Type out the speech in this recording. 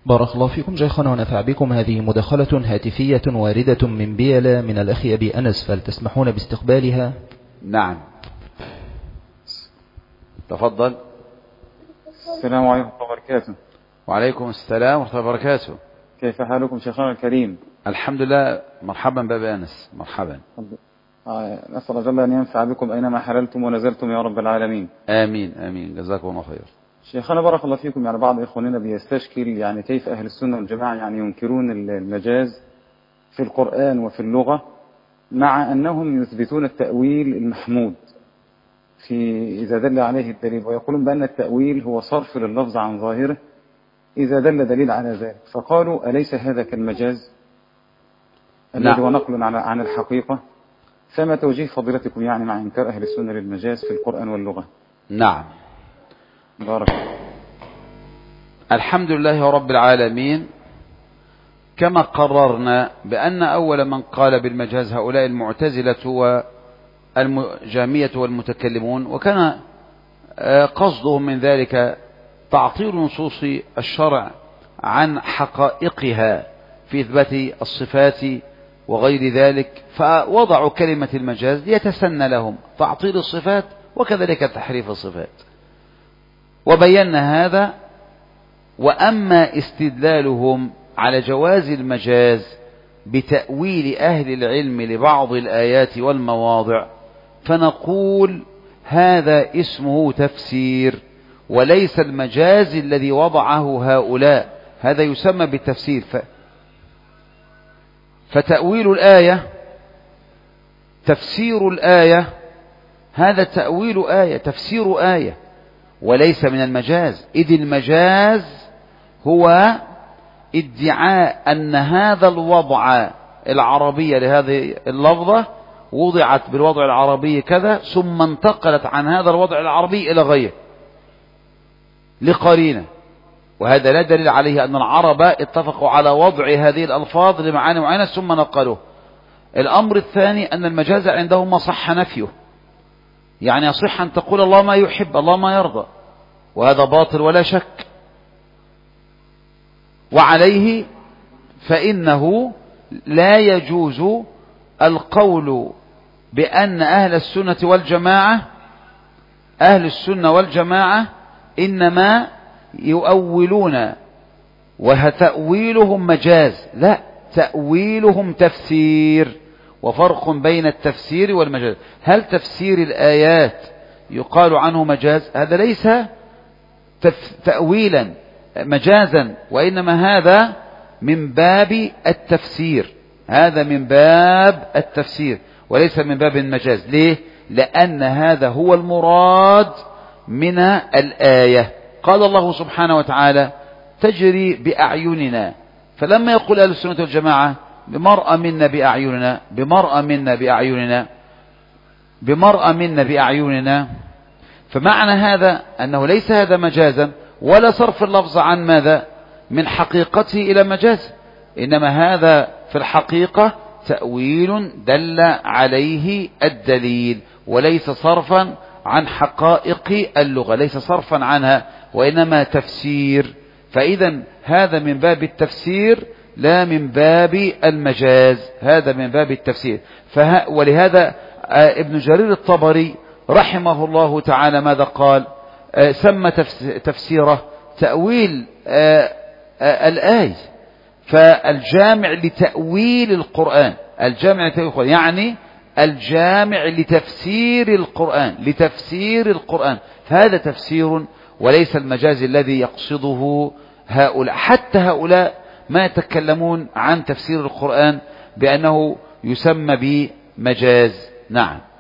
بارك الله فيكم شيخنا ونفع بكم. هذه مداخلة هاتفية واردة من بيلا من الأخ أبي أنس، فلتسمحون باستقبالها؟ نعم، تفضل. السلام عليكم ورحمة الله وبركاته. وعليكم السلام ورحمة الله وبركاته. كيف حالكم شيخنا الكريم؟ الحمد لله. مرحبا بابي أنس، مرحبا. نسأل الله جل أن ينفع بكم أينما حللتم ونزلتم يا رب العالمين. آمين آمين، جزاكم الله خير. شيخنا بارك الله فيكم، يعني بعض إخواننا بيستشكل كيف أهل السنة والجماعة ينكرون المجاز في القرآن وفي اللغة، مع أنهم يثبتون التأويل المحمود إذا دل عليه الدليل، ويقولون بأن التأويل هو صرف لللفظ عن ظاهره إذا دل دليل على ذلك. فقالوا أليس هذا كالمجاز الذي هو نقل عن الحقيقة؟ فما توجيه فضيلتكم مع إنكار أهل السنة للمجاز في القرآن واللغة؟ نعم، بارك. الحمد لله رب العالمين. كما قررنا بأن أول من قال بالمجاز هؤلاء المعتزلة والجهمية والمتكلمون، وكان قصدهم من ذلك تعطيل نصوص الشرع عن حقائقها في إثبات الصفات وغير ذلك، فوضعوا كلمة المجاز ليتسنى لهم تعطيل الصفات وكذلك تحريف الصفات، وبينا هذا. وأما استدلالهم على جواز المجاز بتأويل أهل العلم لبعض الآيات والمواضع، فنقول هذا اسمه تفسير وليس المجاز الذي وضعه هؤلاء، هذا يسمى بالتفسير. فتأويل الآية، تفسير الآية، هذا تأويل آية، تفسير آية، وليس من المجاز. إذ المجاز هو ادعاء أن هذا الوضع العربي لهذه اللفظة وضعت بالوضع العربي كذا، ثم انتقلت عن هذا الوضع العربي إلى غيره لقرينة، وهذا لا دليل عليه أن العرب اتفقوا على وضع هذه الألفاظ لمعاني معينة ثم نقلوه. الأمر الثاني أن المجاز عندهم ما صح نفيه، يعني يصح أن تقول الله ما يحب، الله ما يرضى، وهذا باطل ولا شك. وعليه فإنه لا يجوز القول بأن أهل السنة والجماعة إنما يؤولون وتأويلهم مجاز، لا، تأويلهم تفسير، وفرق بين التفسير والمجاز. هل تفسير الآيات يقال عنه مجاز؟ هذا ليس تأويلا مجازا، وإنما هذا من باب التفسير، هذا من باب التفسير وليس من باب المجاز. ليه؟ لأن هذا هو المراد من الآية. قال الله سبحانه وتعالى تجري بأعيننا، فلما يقول أهل السنة والجماعة بمرأة منا بأعيننا، بمرأة منا بأعيننا، بمرأة منا بأعيننا، فمعنى هذا أنه ليس هذا مجازا ولا صرف اللفظ عن ماذا؟ من حقيقته إلى مجاز، إنما هذا في الحقيقة تأويل دل عليه الدليل، وليس صرفا عن حقائق اللغة، ليس صرفا عنها، وإنما تفسير. فإذا هذا من باب التفسير لا من باب المجاز، هذا من باب التفسير. ولهذا ابن جرير الطبري رحمه الله تعالى ماذا قال؟ سمى تفسيره تأويل الآية، فالجامع لتأويل القرآن، الجامع لتأويل القرآن يعني الجامع لتفسير القرآن، لتفسير القرآن، فهذا تفسير وليس المجاز الذي يقصده هؤلاء. حتى هؤلاء ما يتكلمون عن تفسير القرآن بأنه يسمى بمجاز. نعم.